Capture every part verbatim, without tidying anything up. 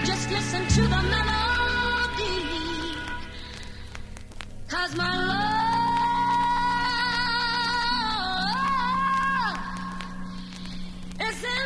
Just listen to the melody, 'cause my love is in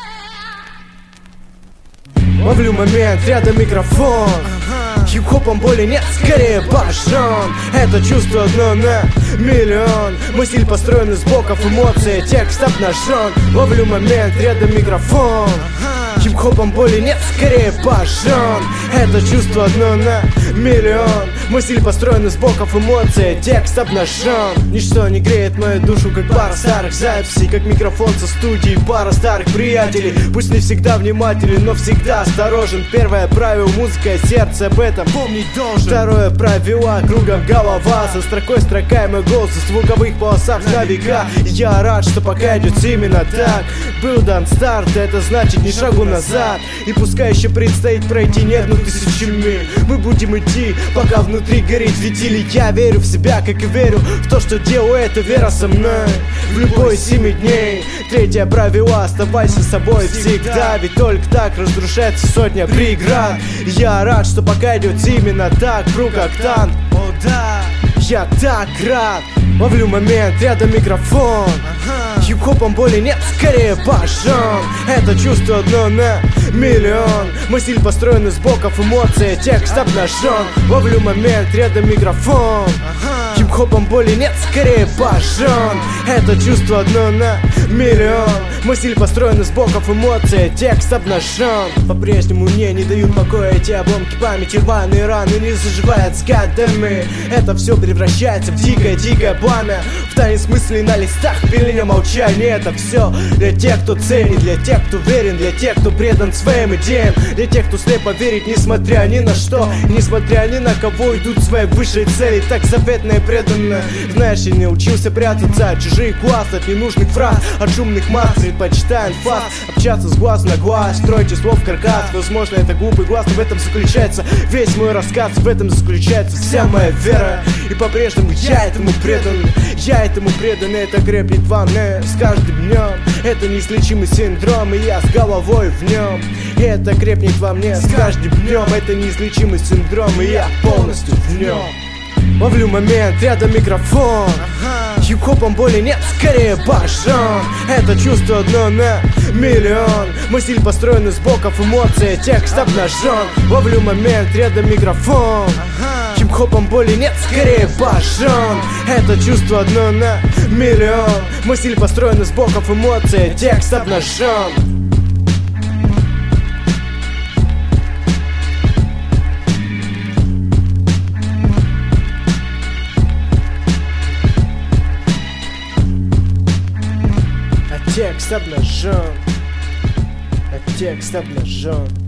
there. Ловлю момент, рядом микрофон. Хип-хопом боли нет, скорее пашон. Это чувство одно на миллион. Мой стиль построен из блоков эмоций, текст обнажен. Ловлю момент, рядом микрофон. Хип-хопом боли нет, скорее пашон. Это чувство одно на миллион. Мой стиль построен из блоков эмоций, текст обнажен. Ничто не греет мою душу, как пара старых записей, как микрофон со студии, пара старых приятелей. Пусть не всегда внимателен, но всегда осторожен. Первое правило — музыка, сердце об этом помнить должен. Второе правило — кругом голова, со строкой строка и мой голос в звуковых полосах на века. Я рад, что пока идет именно так. Был дан старт, это значит ни шагу назад. И пускай еще предстоит пройти не одну тысячу миль, мы будем идти, пока внутри горит фитиль. Я верю в себя, как и верю в то, что делаю, это вера со мной в любой из семи дней. Третье правило — оставайся собой всегда, ведь только так разрушается сотня преград. Я рад, что пока идет именно так, пру как танк. О да, я так рад. Ловлю момент, рядом микрофон. Хип-хопом боли нет, скорее пашон. Это чувство одно на миллион. Мой стиль построен из блоков эмоций, текст обнажен. Ловлю момент, рядом микрофон. Хип-хопом боли нет, скорее пашон. Это чувство одно на миллион. Мой стиль построен из блоков эмоций, текст обнажен. По-прежнему мне не дают покоя эти обломки памяти, рваные раны не заживают с годами. Это все превращается в дикое-дикое пламя, в танец мыслей на листах, пеления молчания. Это все для тех, кто ценит, для тех, кто верен, для тех, кто предан своим идеям, для тех, кто слепо верит, несмотря ни на что, несмотря ни на кого, идут к своей высшей цели, так заветно и преданно. Знаешь, я не учился прятаться от чужих глаз, от ненужных фраз, от шумных масс. Предпочитаю фас, общаться с глаз на глаз, строить слов каркас. Возможно, это глупый глаз, но в этом заключается весь мой рассказ, в этом заключается вся моя вера. И по-прежнему я этому предан, я этому предан, и это крепнет во мне с каждым днем. Это неизлечимый синдром, и я с головой в нем. И это крепнет во мне с каждым днем. Это неизлечимый синдром, и я полностью в нем. Ловлю момент, рядом микрофон. Хип-хопом боли нет, скорее пашон. Это чувство одно на миллион. Мой стиль построен из блоков эмоций, текст обнажен. Ловлю момент, рядом микрофон. Хип-хопом боли нет, скорее пашон. Это чувство одно на миллион. Мой стиль построен из блоков эмоций, текст обнажен. Текст обнажен, а текст обнажен.